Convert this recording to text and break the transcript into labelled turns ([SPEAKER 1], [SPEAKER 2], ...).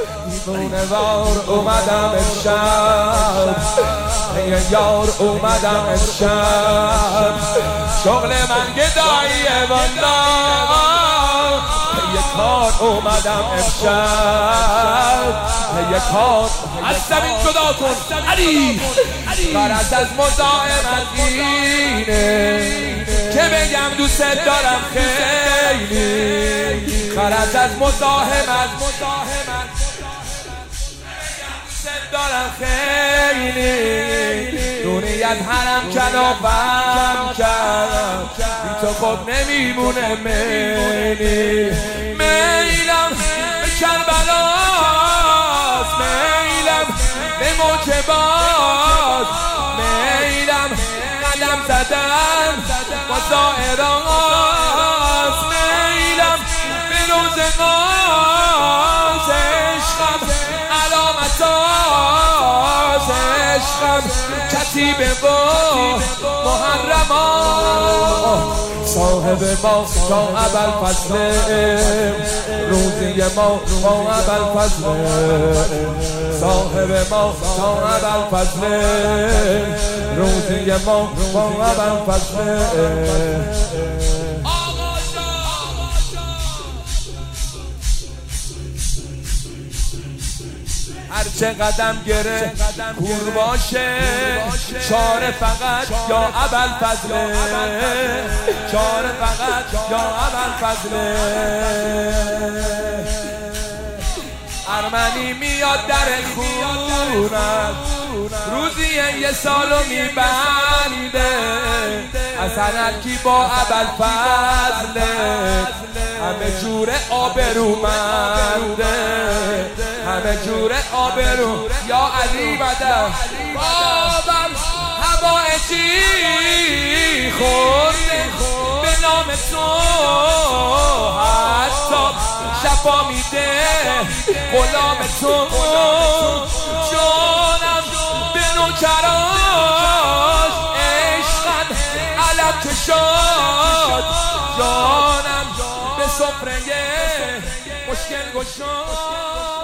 [SPEAKER 1] دیوونه وار اومدم امشب، ای یار اومدم امشب، شغل من گداییه والا، یه کار اومدم امشب، یه کار از زمین جدا کن علی. غرض از مزاحمت اینه که بگم دوست دارم خیلی، غرض از مزاحمت دارم خیلی، دونی از حرم کنافم کرد، بی تو خب نمیمونه میلی، میلم به کربلاست، میلم به موجبات، میلم قدم زدن با زائراست، میلم به روزگاز، عشقم علامتاست، عشقم کتیبه با محرمات، صاحب ما تا ابوالفضل، روزی ما با ابوالفضل، صاحب ما تا ابوالفضل، روزی ما با ابوالفضل. هرچه قدم گره کور باشه، چاره فقط یا ابوالفضل، چاره فقط یا ابوالفضل. ارمنی میاد در خونم، روزی یه سالو میبنده، اصلا هرکی با ابوالفضل، همه جور آبرومنده، همه جور آبرو یا علی بدر. بابم حوائجی خورده به نام تو، حتی شفا میده غلام تو، جانم به نوکراش، عشقم علم کشاد، جانم به سفره مشکل گشاد.